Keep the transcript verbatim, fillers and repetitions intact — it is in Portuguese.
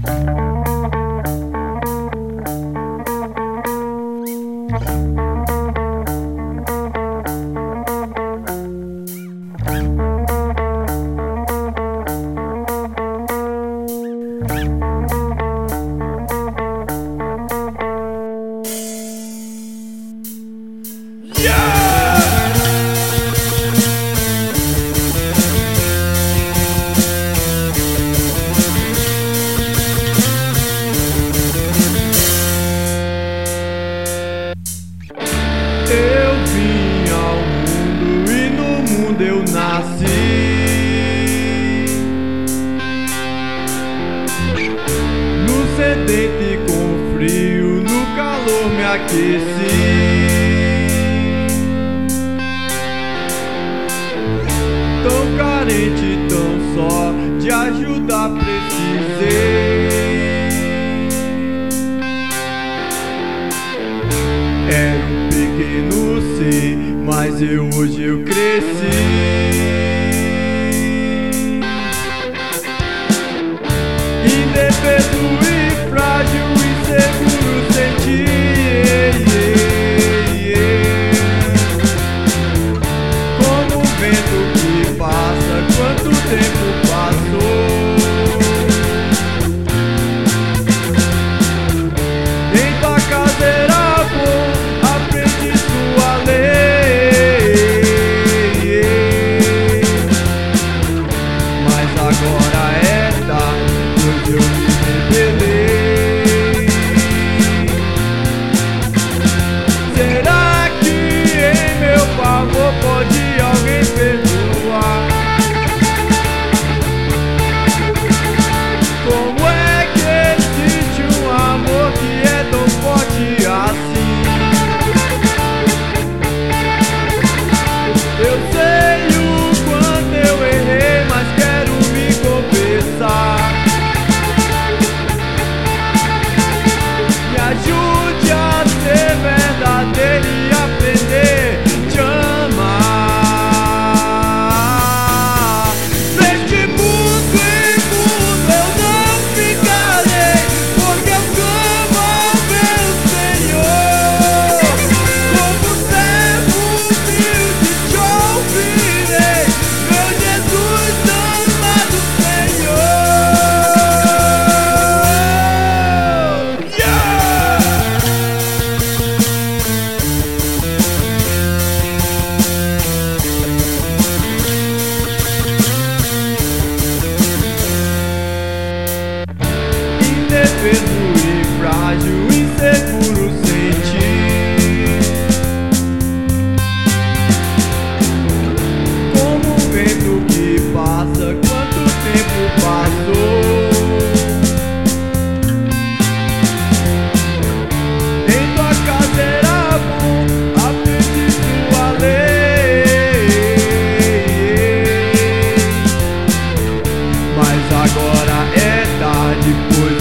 Eu vim ao mundo e no mundo eu nasci. No sedente com frio, no calor me aqueci. Tão carente, tão só, de ajuda precisei. Era um pequeno ser, mas eu hoje eu cresci. Indefeso e frágil, inseguro senti. Como o vento que passa, quanto tempo passou. Em tua casa era bom, aprendi sua lei. Mas agora é tarde, pois eu me rebelei. Será que em meu favor pode alguém perdoar? Como é que existe um amor que é tão forte assim? Eu sei o quanto eu errei, mas quero me confessar. Me ajude a ser verdadeiro e aprender a te amar. Neste mundo imundo eu não ficarei, porque eu clamo ao meu Senhor. Como servo humilde te ouvirei, meu Jesus amado Senhor. Yeah! Indefeso e frágil, inseguro senti. Como o vento que passa, quanto tempo passou. Em tua casa era bom, aprendi sua lei. Mas agora é tarde, pois